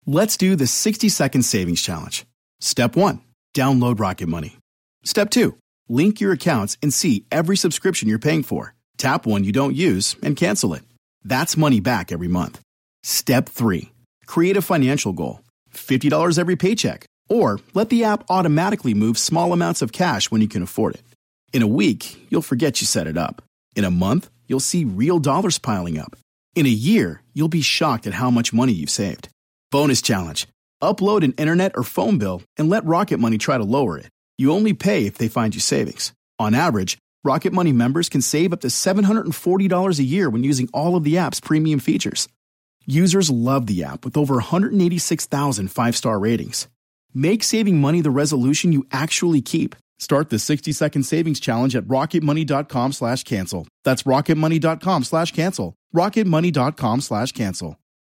Let's do the 60-second savings challenge. Step 1, download Rocket Money. Step 2, link your accounts and see every subscription you're paying for. Tap one you don't use and cancel it. That's money back every month. Step 3, create a financial goal. $50 every paycheck. Or let the app automatically move small amounts of cash when you can afford it. In a week, you'll forget you set it up. In a month, you'll see real dollars piling up. In a year, you'll be shocked at how much money you've saved. Bonus challenge. Upload an internet or phone bill and let Rocket Money try to lower it. You only pay if they find you savings. On average, Rocket Money members can save up to $740 a year when using all of the app's premium features. Users love the app with over 186,000 five-star ratings. Make saving money the resolution you actually keep. Start the 60-second savings challenge at rocketmoney.com/cancel. That's rocketmoney.com/cancel. rocketmoney.com/cancel.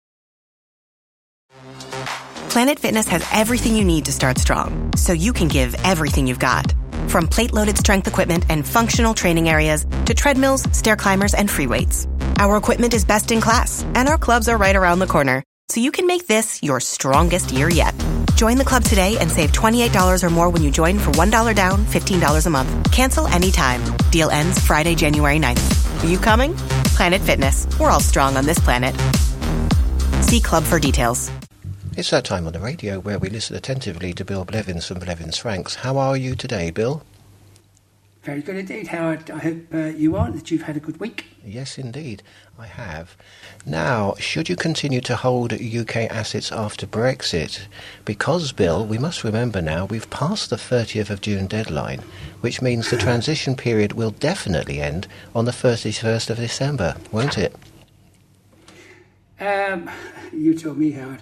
Planet Fitness has everything you need to start strong, so you can give everything you've got. From plate-loaded strength equipment and functional training areas to treadmills, stair climbers, and free weights. Our equipment is best in class, and our clubs are right around the corner, so you can make this your strongest year yet. Join the club today and save $28 or more when you join for $1 down, $15 a month. Cancel anytime. Deal ends Friday, January 9th. Are you coming? Planet Fitness. We're all strong on this planet. See club for details. It's that time on the radio where we listen attentively to Bill Blevins from Blevins Franks. How are you today, Bill? Very good indeed, Howard. I hope you are, that you've had a good week. Yes, indeed, I have. Now, should you continue to hold UK assets after Brexit? Because, Bill, we must remember now we've passed the 30th of June deadline, which means the transition period will definitely end on the 31st of December, won't it? You tell me, Howard.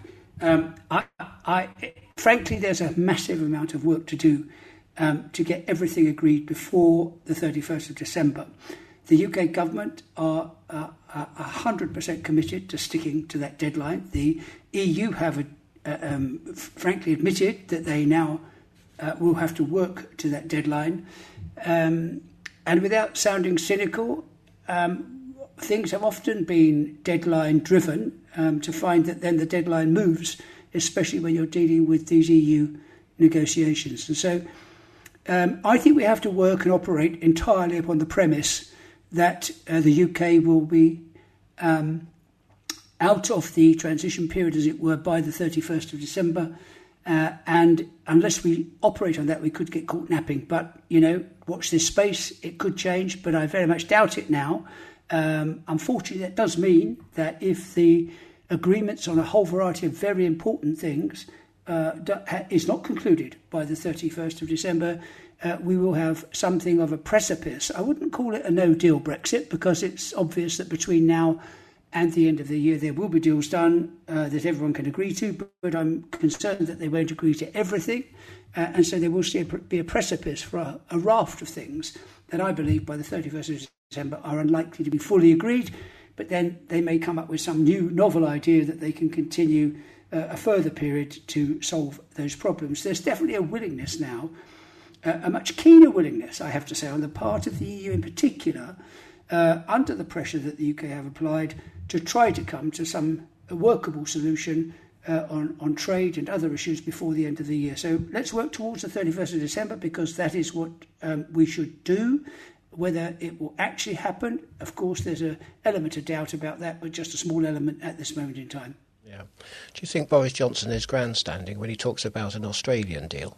Frankly, there's a massive amount of work to do to get everything agreed before the 31st of December. The UK government are 100% committed to sticking to that deadline. The EU have frankly admitted that they now will have to work to that deadline. And without sounding cynical, things have often been deadline driven to find that then the deadline moves, especially when you're dealing with these EU negotiations. And so I think we have to work and operate entirely upon the premise that the UK will be out of the transition period, as it were, by the 31st of December. And unless we operate on that, we could get caught napping. But, watch this space. It could change, but I very much doubt it now. Unfortunately, that does mean that if the agreements on a whole variety of very important things is not concluded by the 31st of December, we will have something of a precipice. I wouldn't call it a no-deal Brexit, because it's obvious that between now and the end of the year there will be deals done that everyone can agree to, but I'm concerned that they won't agree to everything, and so there will be a precipice for a raft of things that I believe by the 31st of December are unlikely to be fully agreed, but then they may come up with some new novel idea that they can continue a further period to solve those problems. There's definitely a willingness now, a much keener willingness, I have to say, on the part of the EU in particular, under the pressure that the UK have applied, to try to come to some workable solution on trade and other issues before the end of the year. So let's work towards the 31st of December, because that is what we should do. Whether it will actually happen, of course, there's an element of doubt about that, but just a small element at this moment in time. Yeah. Do you think Boris Johnson is grandstanding when he talks about an Australian deal?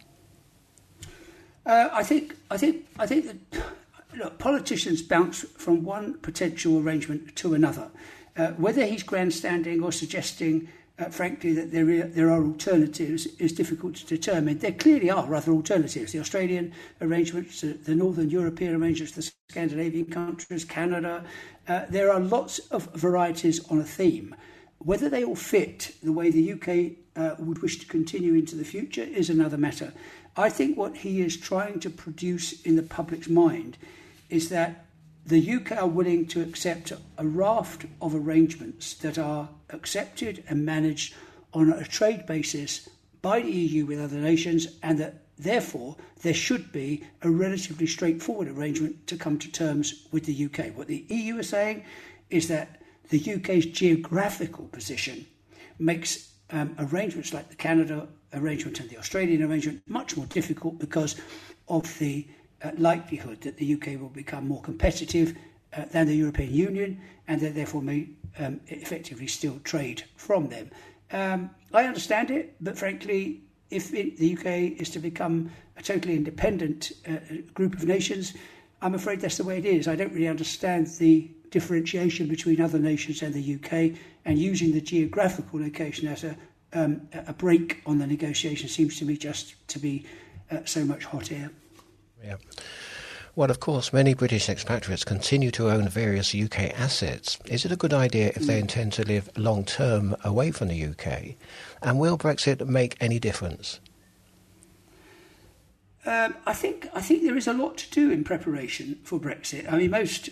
I think that, look, politicians bounce from one potential arrangement to another. Whether he's grandstanding or suggesting, frankly, that there are alternatives is difficult to determine. There clearly are other alternatives. The Australian arrangements, the Northern European arrangements, the Scandinavian countries, Canada. There are lots of varieties on a theme. Whether they all fit the way the UK would wish to continue into the future is another matter. I think what he is trying to produce in the public's mind is that the UK are willing to accept a raft of arrangements that are accepted and managed on a trade basis by the EU with other nations, and that therefore there should be a relatively straightforward arrangement to come to terms with the UK. What the EU is saying is that the UK's geographical position makes arrangements like the Canada arrangement and the Australian arrangement much more difficult because of the likelihood that the UK will become more competitive than the European Union, and that therefore may effectively still trade from them. I understand it, but frankly, if the UK is to become a totally independent group of nations, I'm afraid that's the way it is. I don't really understand the differentiation between other nations and the UK, and using the geographical location as a brake on the negotiation seems to me just to be so much hot air. Yeah. Well, of course, many British expatriates continue to own various UK assets. Is it a good idea if they intend to live long-term away from the UK? And will Brexit make any difference? I think there is a lot to do in preparation for Brexit. I mean, most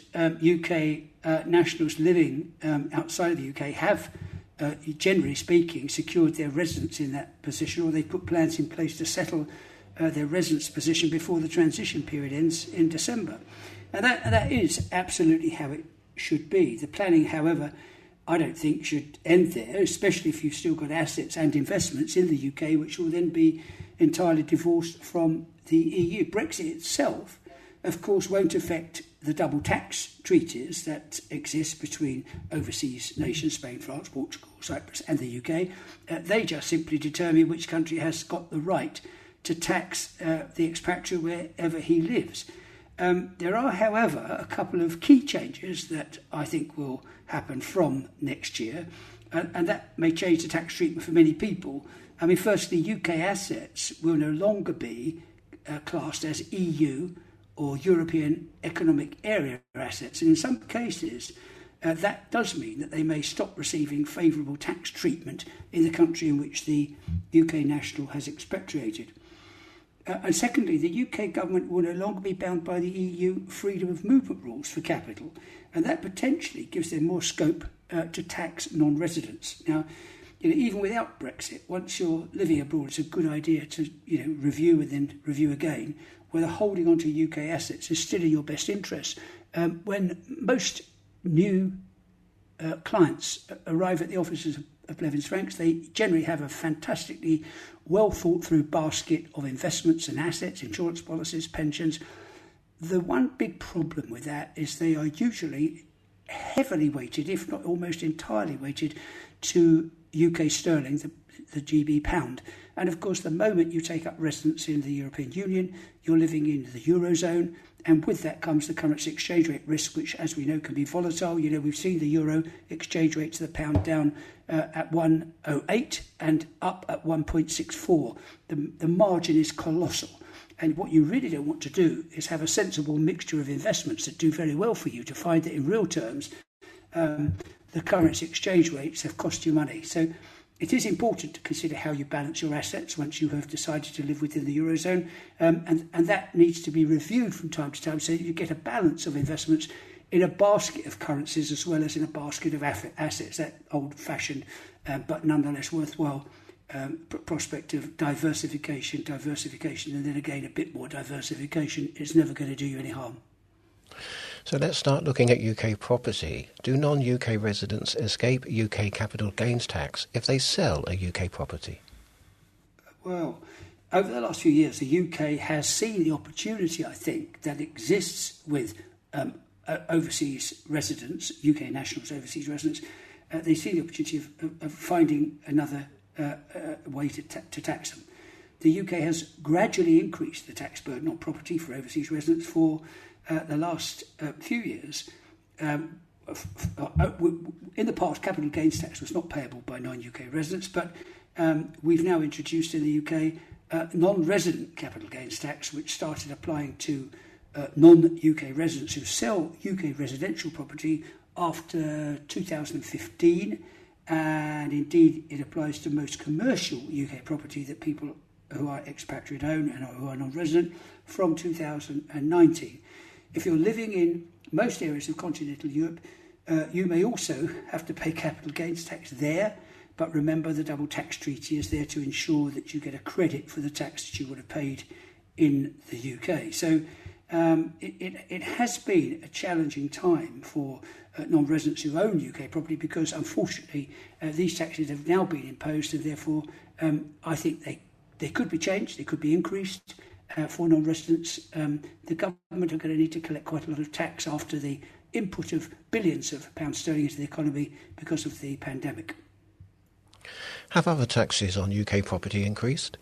UK nationals living outside of the UK have, generally speaking, secured their residence in that position, or they've put plans in place to settle their residence position before the transition period ends in December. And that is absolutely how it should be. The planning, however, I don't think should end there, especially if you've still got assets and investments in the UK, which will then be entirely divorced from the EU. Brexit itself, of course, won't affect the double tax treaties that exist between overseas nations, Spain, France, Portugal, Cyprus and the UK. They just simply determine which country has got the right to tax the expatriate wherever he lives. There are, however, a couple of key changes that I think will happen from next year, and that may change the tax treatment for many people. I mean, firstly, UK assets will no longer be classed as EU or European Economic Area assets, and in some cases that does mean that they may stop receiving favourable tax treatment in the country in which the UK national has expatriated. And secondly, the UK government will no longer be bound by the EU freedom of movement rules for capital, and that potentially gives them more scope to tax non-residents. Now, even without Brexit, once you're living abroad, it's a good idea to review and then review again whether holding on to UK assets is still in your best interest. When most new clients arrive at the offices of Blevins Franks, they generally have a fantastically well thought through basket of investments and assets, insurance policies, pensions. The one big problem with that is they are usually heavily weighted, if not almost entirely weighted, to UK sterling, the GB pound. And of course, the moment you take up residence in the European Union, you're living in the Eurozone, and with that comes the currency exchange rate risk, which, as we know, can be volatile. We've seen the euro exchange rate to the pound down at 1.08 and up at 1.64. The margin is colossal. And what you really don't want to do is have a sensible mixture of investments that do very well for you to find that in real terms, the currency exchange rates have cost you money. So it is important to consider how you balance your assets once you have decided to live within the Eurozone, and that needs to be reviewed from time to time so that you get a balance of investments in a basket of currencies as well as in a basket of assets, that old-fashioned but nonetheless worthwhile prospect of diversification, and then again a bit more diversification. It's never going to do you any harm. So let's start looking at UK property. Do non-UK residents escape UK capital gains tax if they sell a UK property? Well, over the last few years, the UK has seen the opportunity, I think, that exists with overseas residents, UK nationals, overseas residents. They see the opportunity of finding another way to tax them. The UK has gradually increased the tax burden on property for overseas residents for the last few years. In the past, capital gains tax was not payable by non-UK residents, but we've now introduced in the UK non-resident capital gains tax, which started applying to non-UK residents who sell UK residential property after 2015, and indeed it applies to most commercial UK property that people who are expatriate own and who are non-resident from 2019. If you're living in most areas of continental Europe, you may also have to pay capital gains tax there, but remember the double tax treaty is there to ensure that you get a credit for the tax that you would have paid in the UK. So it has been a challenging time for non-residents who own UK property because, unfortunately, these taxes have now been imposed, and therefore I think they could be changed, they could be increased for non-residents. The government are going to need to collect quite a lot of tax after the input of billions of pounds sterling into the economy because of the pandemic. Have other taxes on UK property increased?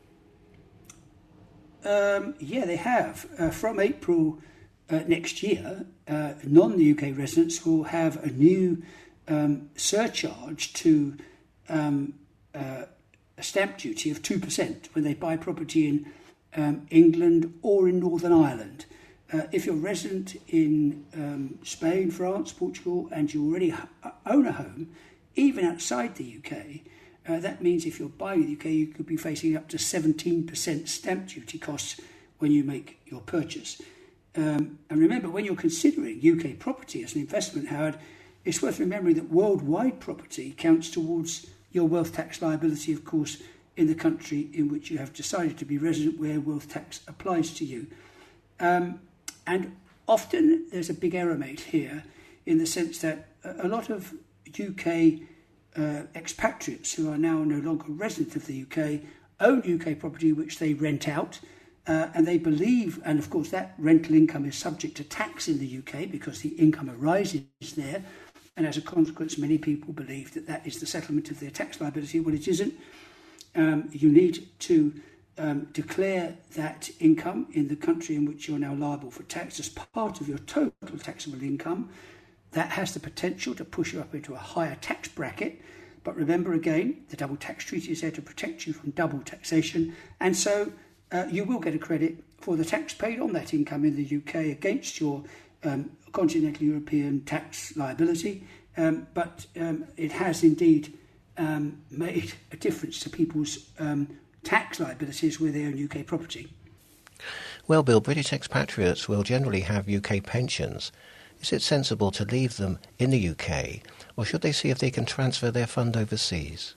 Yeah, they have. From April next year, non-UK residents will have a new surcharge to a stamp duty of 2% when they buy property in England or in Northern Ireland. If you're resident in Spain, France, Portugal, and you already own a home, even outside the UK, that means if you're buying the UK, you could be facing up to 17% stamp duty costs when you make your purchase. And remember, when you're considering UK property as an investment, Howard, it's worth remembering that worldwide property counts towards your wealth tax liability, of course, in the country in which you have decided to be resident, where wealth tax applies to you. And often there's a big error made here in the sense that a lot of UK expatriates who are now no longer resident of the UK own UK property which they rent out, and they believe, and of course that rental income is subject to tax in the UK because the income arises there, and as a consequence many people believe that that is the settlement of their tax liability. Well, it isn't. You need to declare that income in the country in which you're now liable for tax as part of your total taxable income. That has the potential to push you up into a higher tax bracket. But remember again, the double tax treaty is there to protect you from double taxation. And so you will get a credit for the tax paid on that income in the UK against your continental European tax liability. But it has indeed made a difference to people's tax liabilities where they own UK property. Well, Bill, British expatriates will generally have UK pensions. Is it sensible to leave them in the UK, or should they see if they can transfer their fund overseas?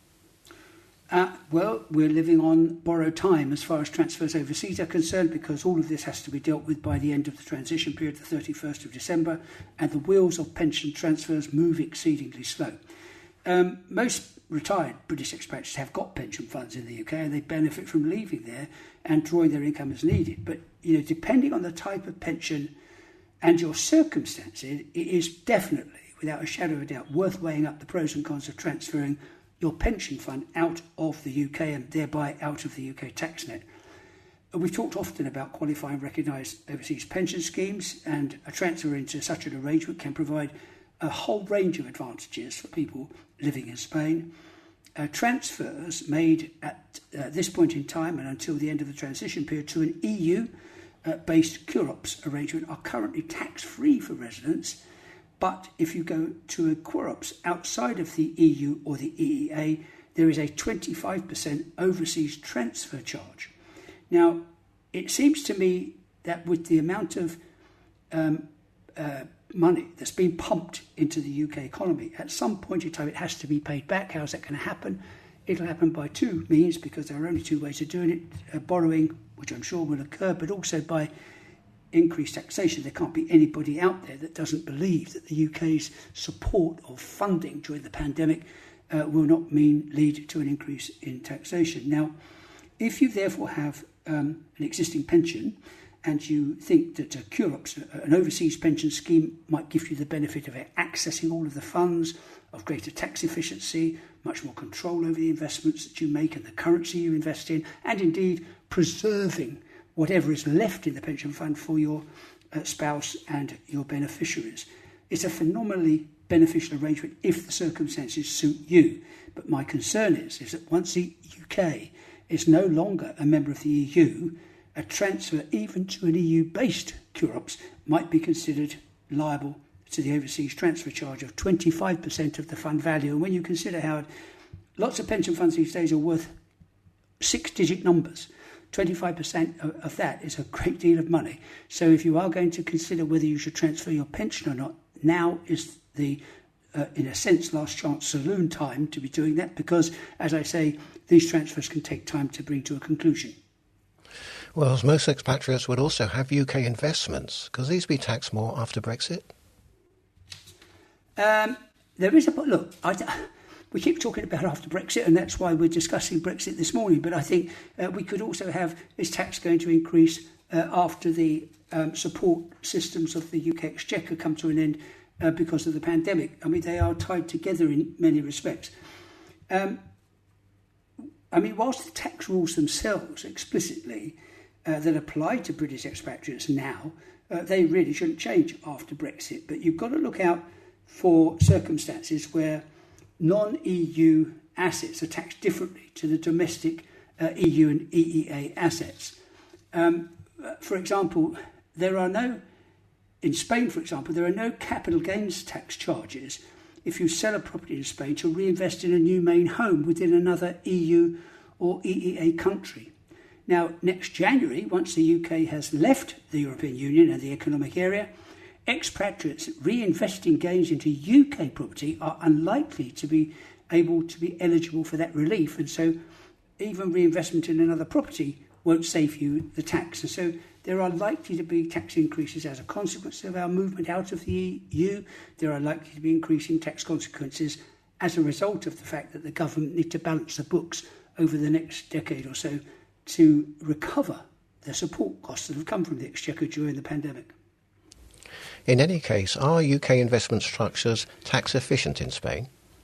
Well, we're living on borrowed time as far as transfers overseas are concerned, because all of this has to be dealt with by the end of the transition period, the 31st of December, and the wheels of pension transfers move exceedingly slow. Most retired British expatriates have got pension funds in the UK, and they benefit from leaving there and drawing their income as needed. But, depending on the type of pension and your circumstances, it is definitely, without a shadow of a doubt, worth weighing up the pros and cons of transferring your pension fund out of the UK and thereby out of the UK tax net. We've talked often about qualifying recognised overseas pension schemes, and a transfer into such an arrangement can provide a whole range of advantages for people living in Spain. Transfers made at this point in time and until the end of the transition period to an EU-based QUROPS arrangement are currently tax-free for residents, but if you go to a QUROPS outside of the EU or the EEA, there is a 25% overseas transfer charge. Now, it seems to me that with the amount of money that's been pumped into the UK economy, at some point in time it has to be paid back. How's that going to happen? It'll happen by two means, because there are only two ways of doing it: borrowing, which I'm sure will occur, but also by increased taxation. There can't be anybody out there that doesn't believe that the UK's support of funding during the pandemic will not lead to an increase in taxation. Now, if you therefore have an existing pension and you think that a QUROPS, an overseas pension scheme, might give you the benefit of accessing all of the funds, of greater tax efficiency, much more control over the investments that you make and the currency you invest in, and indeed preserving whatever is left in the pension fund for your spouse and your beneficiaries. It's a phenomenally beneficial arrangement if the circumstances suit you. But my concern is that once the UK is no longer a member of the EU, a transfer even to an EU-based QUROPS might be considered liable to the overseas transfer charge of 25% of the fund value. And when you consider how lots of pension funds these days are worth six-digit numbers, 25% of that is a great deal of money. So if you are going to consider whether you should transfer your pension or not, now is the, in a sense, last chance saloon time to be doing that, because, as I say, these transfers can take time to bring to a conclusion. Well, most expatriates would also have UK investments. Could these be taxed more after Brexit? There is a look. We keep talking about after Brexit, and that's why we're discussing Brexit this morning. But I think we could also have is tax going to increase after the support systems of the UK Exchequer come to an end because of the pandemic. I mean, they are tied together in many respects. Whilst the tax rules themselves explicitly that apply to British expatriates now, they really shouldn't change after Brexit. But you've got to look out for circumstances where non-EU assets are taxed differently to the domestic EU and EEA assets. For example, in Spain, for example, there are no capital gains tax charges if you sell a property in Spain to reinvest in a new main home within another EU or EEA country. Now, next January, once the UK has left the European Union and the economic area, expatriates reinvesting gains into UK property are unlikely to be able to be eligible for that relief, and so even reinvestment in another property won't save you the tax. And so there are likely to be tax increases as a consequence of our movement out of the EU. There are likely to be increasing tax consequences as a result of the fact that the government need to balance the books over the next decade or so to recover the support costs that have come from the Exchequer during the pandemic. In any case, are UK investment structures tax efficient in Spain?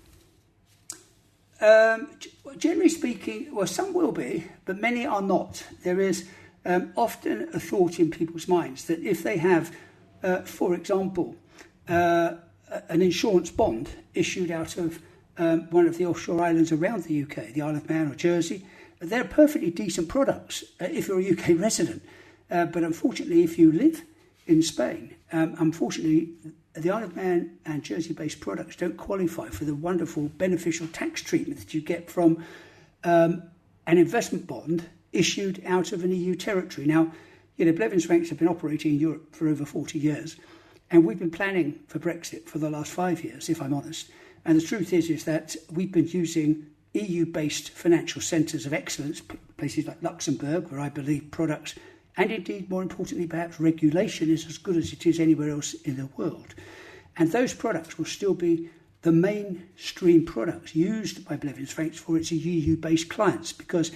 Generally speaking, well, some will be, but many are not. There is often a thought in people's minds that if they have, for example, an insurance bond issued out of one of the offshore islands around the UK, the Isle of Man or Jersey, they're perfectly decent products if you're a UK resident. But unfortunately, if you live in Spain, unfortunately, the Isle of Man and Jersey-based products don't qualify for the wonderful beneficial tax treatment that you get from an investment bond issued out of an EU territory. Now, Blevins Franks have been operating in Europe for over 40 years, and we've been planning for Brexit for the last 5 years, if I'm honest. And the truth is that we've been using EU-based financial centres of excellence, places like Luxembourg, where I believe products and indeed, more importantly, perhaps regulation is as good as it is anywhere else in the world. And those products will still be the mainstream products used by Blevins Franks for its EU-based clients, because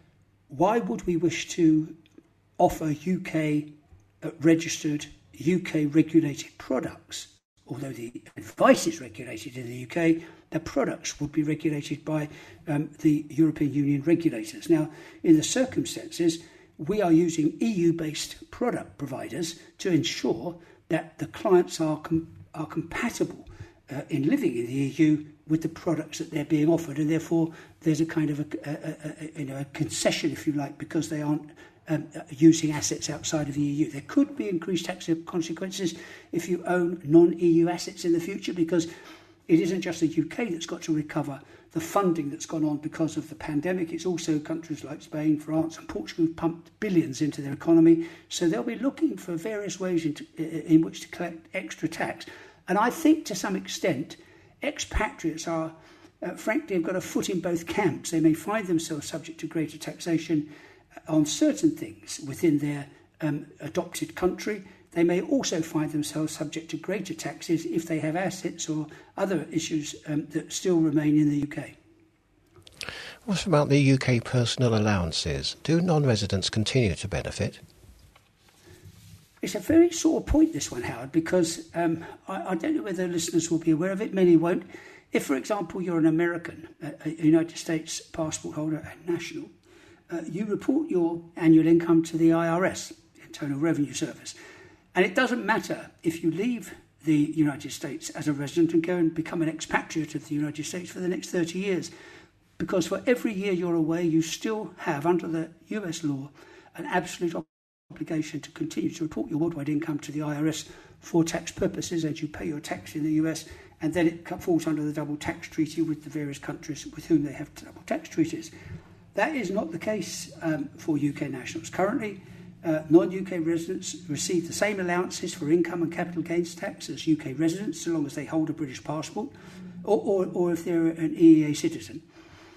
why would we wish to offer UK-registered, UK-regulated products? Although the advice is regulated in the UK, the products would be regulated by the European Union regulators. Now, in the circumstances, we are using EU-based product providers to ensure that the clients are compatible in living in the EU with the products that they're being offered, and therefore there's a kind of a concession, if you like, because they aren't using assets outside of the EU. There could be increased tax consequences if you own non-EU assets in the future, because it isn't just the UK that's got to recover the funding that's gone on because of the pandemic. It's also countries like Spain, France and Portugal who've pumped billions into their economy. So they'll be looking for various ways in which to collect extra tax. And I think to some extent, expatriates are, frankly, have got a foot in both camps. They may find themselves subject to greater taxation on certain things within their adopted country. They may also find themselves subject to greater taxes if they have assets or other issues that still remain in the UK. What about the UK personal allowances? Do non-residents continue to benefit? It's a very sore point, this one, Howard, because I don't know whether listeners will be aware of it. Many won't. If, for example, you're an American, a United States passport holder and national, you report your annual income to the IRS, Internal Revenue Service. And it doesn't matter if you leave the United States as a resident and go and become an expatriate of the United States for the next 30 years, because for every year you're away, you still have, under the US law, an absolute obligation to continue to report your worldwide income to the IRS for tax purposes, and you pay your tax in the US, and then it falls under the double tax treaty with the various countries with whom they have double tax treaties. That is not the case for UK nationals. Currently, non-UK residents receive the same allowances for income and capital gains tax as UK residents, so long as they hold a British passport, or if they're an EEA citizen.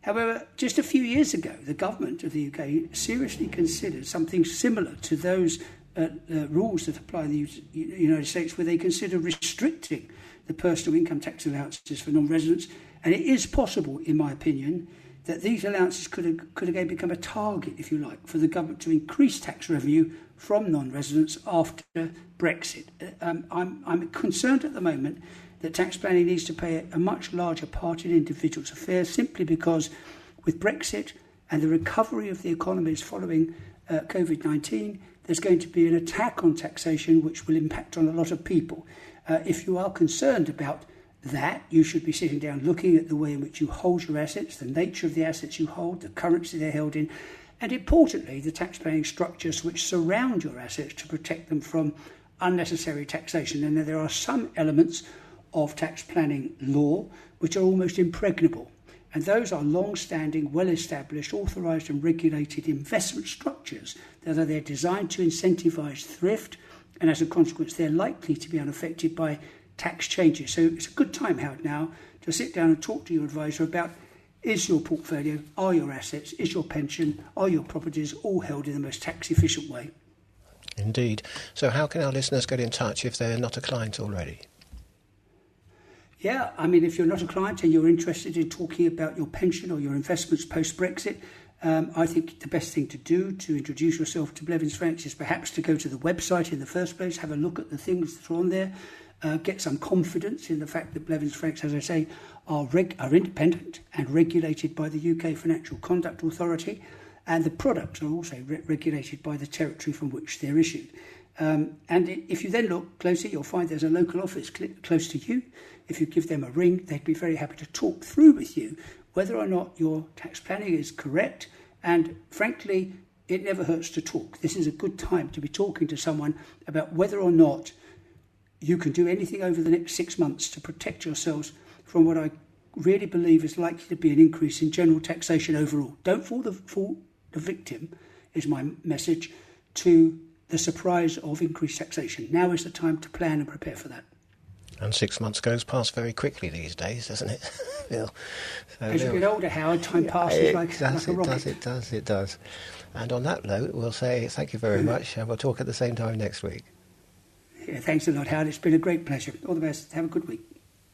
However, just a few years ago, the government of the UK seriously considered something similar to those rules that apply in the United States, where they consider restricting the personal income tax allowances for non-residents. And it is possible, in my opinion, that these allowances could again become a target, if you like, for the government to increase tax revenue from non-residents after Brexit. I'm concerned at the moment that tax planning needs to play a much larger part in individuals' affairs, simply because with Brexit and the recovery of the economies following COVID-19, there's going to be an attack on taxation which will impact on a lot of people. If you are concerned about that, you should be sitting down looking at the way in which you hold your assets, the nature of the assets you hold, the currency they're held in, and importantly, the tax planning structures which surround your assets to protect them from unnecessary taxation. And there are some elements of tax planning law which are almost impregnable. And those are long-standing, well-established, authorised and regulated investment structures that are there designed to incentivise thrift, and as a consequence, they're likely to be unaffected by tax changes. So it's a good time, Howard, now to sit down and talk to your advisor about, is your portfolio, are your assets, is your pension, are your properties all held in the most tax-efficient way? Indeed. So how can our listeners get in touch if they're not a client already? Yeah, I mean, if you're not a client and you're interested in talking about your pension or your investments post-Brexit, I think the best thing to do to introduce yourself to Blevins Franks is perhaps to go to the website in the first place, have a look at the things that are on there, get some confidence in the fact that Blevins Franks, as I say, are independent and regulated by the UK Financial Conduct Authority, and the products are also regulated by the territory from which they're issued. And if you then look closely, you'll find there's a local office close to you. If you give them a ring, they'd be very happy to talk through with you whether or not your tax planning is correct. And frankly, it never hurts to talk. This is a good time to be talking to someone about whether or not you can do anything over the next 6 months to protect yourselves from what I really believe is likely to be an increase in general taxation overall. Don't fall the victim, is my message, to the surprise of increased taxation. Now is the time to plan and prepare for that. And 6 months goes past very quickly these days, doesn't it, Bill? So as you get older, Howard, time passes like a rocket. It does. And on that note, we'll say thank you very much, and we'll talk at the same time next week. Yeah, thanks a lot, Howard. It's been a great pleasure. All the best. Have a good week.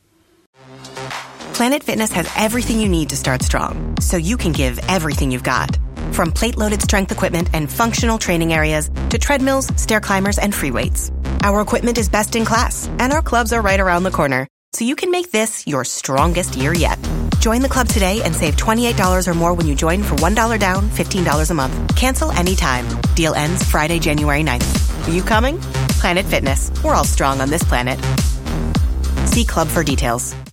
Planet Fitness has everything you need to start strong, so you can give everything you've got. From plate-loaded strength equipment and functional training areas to treadmills, stair climbers, and free weights. Our equipment is best in class, and our clubs are right around the corner, so you can make this your strongest year yet. Join the club today and save $28 or more when you join for $1 down, $15 a month. Cancel anytime. Deal ends Friday, January 9th. Are you coming? Planet Fitness. We're all strong on this planet. See club for details.